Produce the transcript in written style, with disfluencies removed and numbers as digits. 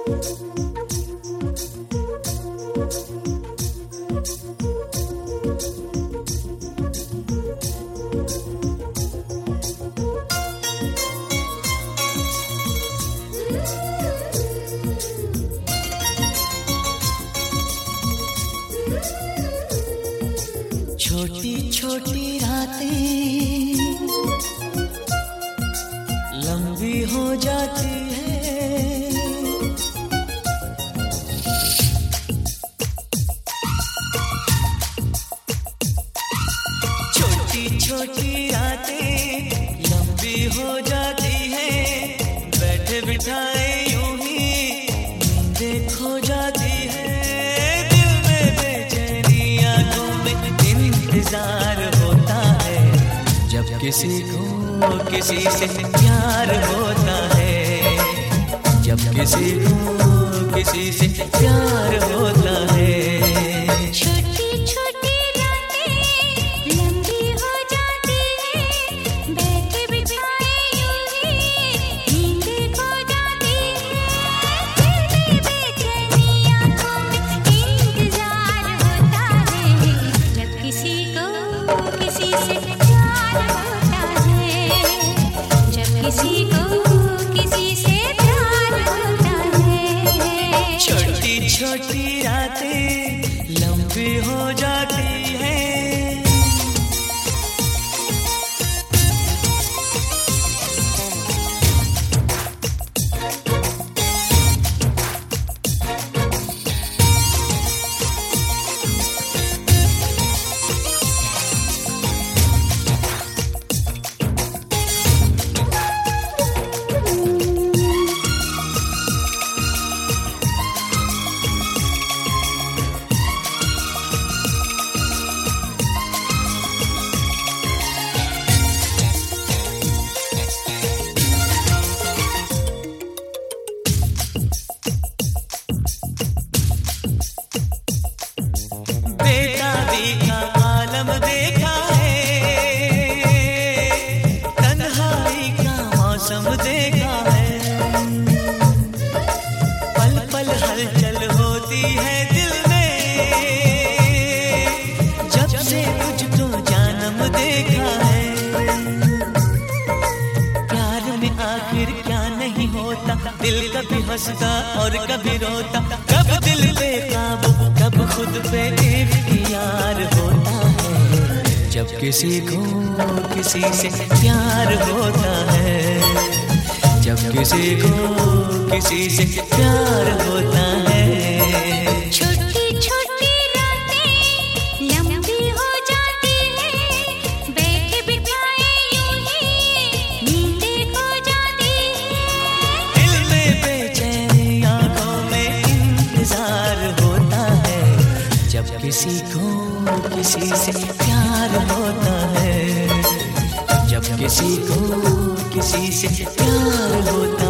छोटी छोटी रातें लंबी हो जाती है, छोटी छोटी रातें लंबी हो जाती है, बैठे बिठाए यूं ही नींदें खो जाती है, दिल में बेचैनी आंखों में इंतजार होता है, जब किसी को किसी से प्यार होता है, जब किसी को किसी से प्यार होता है। छोटी छोटी रातें लंबी हो जाती है, बैठे बिठाए यूं ही नींदें खो जाती है, दिल में बेचैनी आंखों में इंतजार होता है, जब किसी को किसी से प्यार होता है, जब किसी को किसी से प्यार होता है। छोटी छोटी रातें लंबी हो जाती है। बेताबी का आलम देखा है, तन्हाई का मौसम देखा है, पल पल हलचल होती है दिल में, जब से तुझको जानम देखा है, प्यार में आखिर क्या नहीं होता, दिल कभी हंसता और कभी रोता, कब दिल बेकाबू कब खुद पे इख्तियार होता है, जब किसी को किसी से प्यार होता है, जब किसी को किसी से प्यार होता है। छोटी छोटी रातें लंबी हो जाती है, बैठे बिठाए यूं ही नींदें खो जाती है, दिल में बेचैनी आंखों में इंतजार होता है, जब किसी को किसी से प्यार होता है, जब किसी को किसी से प्यार होता है।